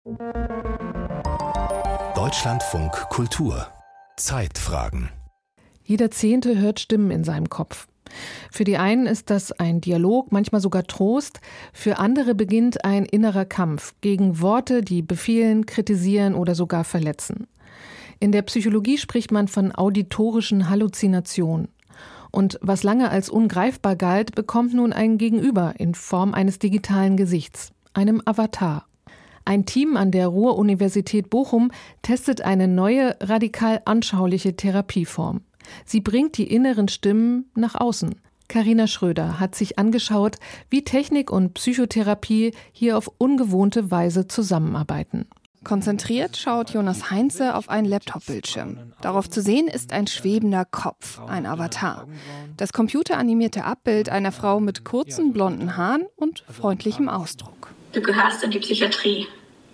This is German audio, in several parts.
Deutschlandfunk Kultur. Zeitfragen. Jeder Zehnte hört Stimmen in seinem Kopf. Für die einen ist das ein Dialog, manchmal sogar Trost. Für andere beginnt ein innerer Kampf gegen Worte, die befehlen, kritisieren oder sogar verletzen. In der Psychologie spricht man von auditorischen Halluzinationen. Und was lange als ungreifbar galt, bekommt nun ein Gegenüber in Form eines digitalen Gesichts, einem Avatar. Ein Team an der Ruhr-Universität Bochum testet eine neue, radikal anschauliche Therapieform. Sie bringt die inneren Stimmen nach außen. Carina Schröder hat sich angeschaut, wie Technik und Psychotherapie hier auf ungewohnte Weise zusammenarbeiten. Konzentriert schaut Jonas Heinze auf einen Laptop-Bildschirm. Darauf zu sehen ist ein schwebender Kopf, ein Avatar. Das computeranimierte Abbild einer Frau mit kurzen blonden Haaren und freundlichem Ausdruck. Du gehörst in die Psychiatrie.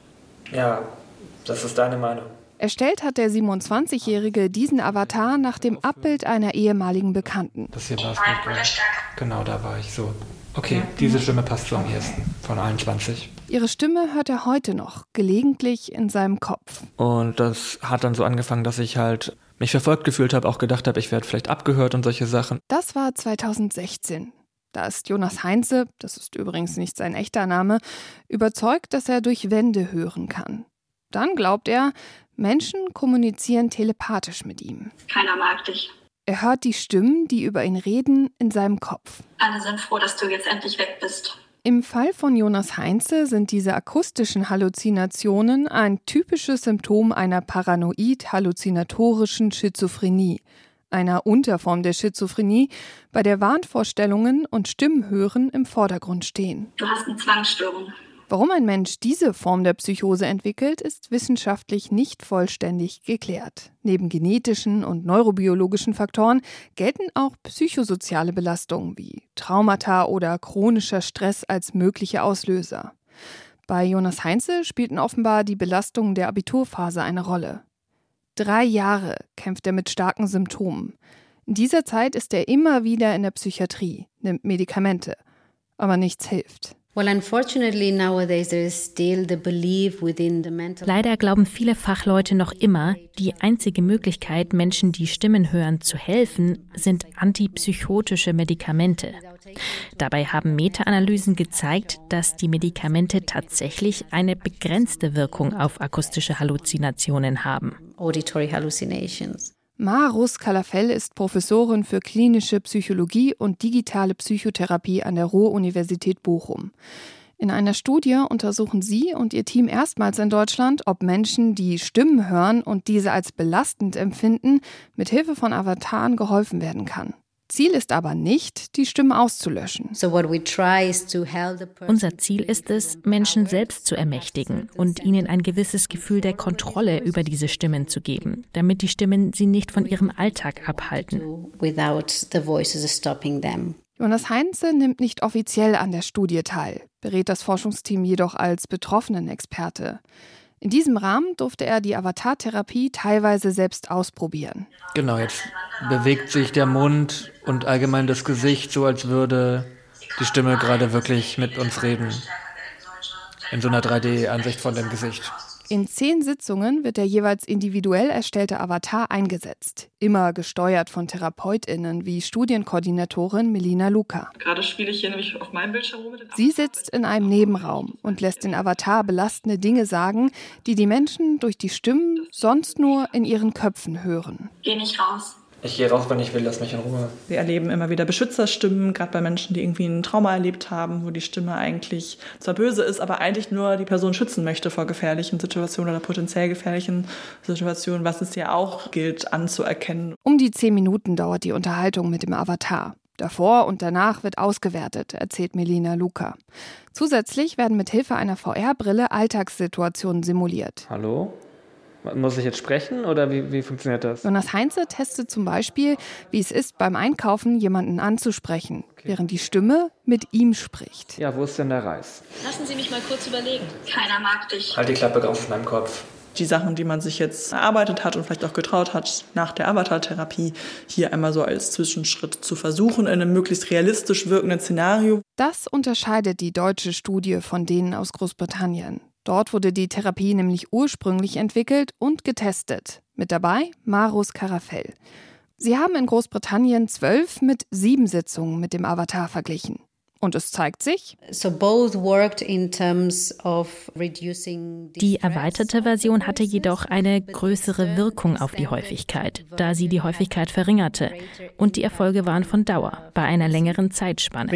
Ja, das ist deine Meinung. Erstellt hat der 27-Jährige diesen Avatar nach dem Abbild einer ehemaligen Bekannten. Das hier war es nicht. Genau, da war ich so. Okay, diese Stimme passt so am ehesten von allen 20. Ihre Stimme hört er heute noch, gelegentlich in seinem Kopf. Und das hat dann so angefangen, dass ich halt mich verfolgt gefühlt habe, auch gedacht habe, ich werde vielleicht abgehört und solche Sachen. Das war 2016. Da ist Jonas Heinze, das ist übrigens nicht sein echter Name, überzeugt, dass er durch Wände hören kann. Dann glaubt er, Menschen kommunizieren telepathisch mit ihm. Keiner mag dich. Er hört die Stimmen, die über ihn reden, in seinem Kopf. Alle sind froh, dass du jetzt endlich weg bist. Im Fall von Jonas Heinze sind diese akustischen Halluzinationen ein typisches Symptom einer paranoid-halluzinatorischen Schizophrenie, einer Unterform der Schizophrenie, bei der Wahnvorstellungen und Stimmenhören im Vordergrund stehen. Du hast eine Zwangsstörung. Warum ein Mensch diese Form der Psychose entwickelt, ist wissenschaftlich nicht vollständig geklärt. Neben genetischen und neurobiologischen Faktoren gelten auch psychosoziale Belastungen wie Traumata oder chronischer Stress als mögliche Auslöser. Bei Jonas Heinze spielten offenbar die Belastungen der Abiturphase eine Rolle. 3 Jahre kämpft er mit starken Symptomen. In dieser Zeit ist er immer wieder in der Psychiatrie, nimmt Medikamente, aber nichts hilft. Leider glauben viele Fachleute noch immer, die einzige Möglichkeit, Menschen, die Stimmen hören, zu helfen, sind antipsychotische Medikamente. Dabei haben Meta-Analysen gezeigt, dass die Medikamente tatsächlich eine begrenzte Wirkung auf akustische Halluzinationen haben. Auditory hallucinations. Marus Kalafell ist Professorin für klinische Psychologie und digitale Psychotherapie an der Ruhr-Universität Bochum. In einer Studie untersuchen sie und ihr Team erstmals in Deutschland, ob Menschen, die Stimmen hören und diese als belastend empfinden, mit Hilfe von Avataren geholfen werden kann. Ziel ist aber nicht, die Stimmen auszulöschen. Unser Ziel ist es, Menschen selbst zu ermächtigen und ihnen ein gewisses Gefühl der Kontrolle über diese Stimmen zu geben, damit die Stimmen sie nicht von ihrem Alltag abhalten. Jonas Heinze nimmt nicht offiziell an der Studie teil, berät das Forschungsteam jedoch als Betroffenenexperte. In diesem Rahmen durfte er die Avatar-Therapie teilweise selbst ausprobieren. Genau, jetzt bewegt sich der Mund und allgemein das Gesicht so, als würde die Stimme gerade wirklich mit uns reden. In so einer 3D-Ansicht von dem Gesicht. In 10 Sitzungen wird der jeweils individuell erstellte Avatar eingesetzt. Immer gesteuert von TherapeutInnen wie Studienkoordinatorin Melina Luca. Gerade spiele ich hier nämlich auf meinem Bildschirm rum. Sie sitzt in einem Nebenraum und lässt den Avatar belastende Dinge sagen, die die Menschen durch die Stimmen sonst nur in ihren Köpfen hören. Geh nicht raus. Ich gehe raus, wenn ich will, lass mich in Ruhe. Wir erleben immer wieder Beschützerstimmen, gerade bei Menschen, die irgendwie ein Trauma erlebt haben, wo die Stimme eigentlich zwar böse ist, aber eigentlich nur die Person schützen möchte vor gefährlichen Situationen oder potenziell gefährlichen Situationen, was es ja auch gilt anzuerkennen. Um die 10 Minuten dauert die Unterhaltung mit dem Avatar. Davor und danach wird ausgewertet, erzählt Melina Luca. Zusätzlich werden mit Hilfe einer VR-Brille Alltagssituationen simuliert. Hallo? Muss ich jetzt sprechen oder wie funktioniert das? Jonas Heinze testet zum Beispiel, wie es ist, beim Einkaufen jemanden anzusprechen, während die Stimme mit ihm spricht. Ja, wo ist denn der Reis? Lassen Sie mich mal kurz überlegen. Keiner mag dich. Halt die Klappe aus meinem Kopf. Die Sachen, die man sich jetzt erarbeitet hat und vielleicht auch getraut hat, nach der Avatar-Therapie hier einmal so als Zwischenschritt zu versuchen, in einem möglichst realistisch wirkenden Szenario. Das unterscheidet die deutsche Studie von denen aus Großbritannien. Dort wurde die Therapie nämlich ursprünglich entwickelt und getestet. Mit dabei Marus Carafell. Sie haben in Großbritannien 12 mit 7 Sitzungen mit dem Avatar verglichen. Und es zeigt sich, die erweiterte Version hatte jedoch eine größere Wirkung auf die Häufigkeit, da sie die Häufigkeit verringerte. Und die Erfolge waren von Dauer, bei einer längeren Zeitspanne.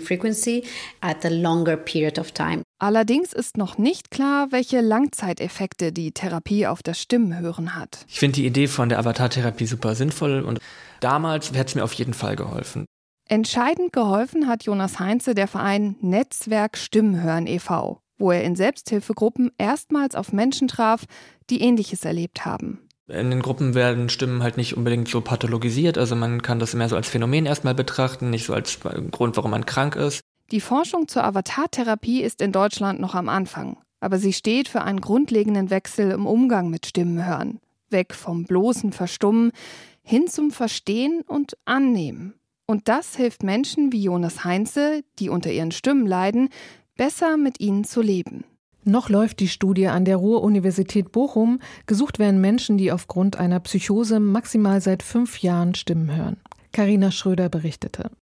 Allerdings ist noch nicht klar, welche Langzeiteffekte die Therapie auf das Stimmenhören hat. Ich finde die Idee von der Avatar-Therapie super sinnvoll und damals hätte es mir auf jeden Fall geholfen. Entscheidend geholfen hat Jonas Heinze der Verein Netzwerk Stimmenhören e.V., wo er in Selbsthilfegruppen erstmals auf Menschen traf, die Ähnliches erlebt haben. In den Gruppen werden Stimmen halt nicht unbedingt so pathologisiert, also man kann das mehr so als Phänomen erstmal betrachten, nicht so als Grund, warum man krank ist. Die Forschung zur Avatar-Therapie ist in Deutschland noch am Anfang, aber sie steht für einen grundlegenden Wechsel im Umgang mit Stimmenhören. Weg vom bloßen Verstummen hin zum Verstehen und Annehmen. Und das hilft Menschen wie Jonas Heinze, die unter ihren Stimmen leiden, besser mit ihnen zu leben. Noch läuft die Studie an der Ruhr-Universität Bochum. Gesucht werden Menschen, die aufgrund einer Psychose maximal seit 5 Jahren Stimmen hören. Carina Schröder berichtete.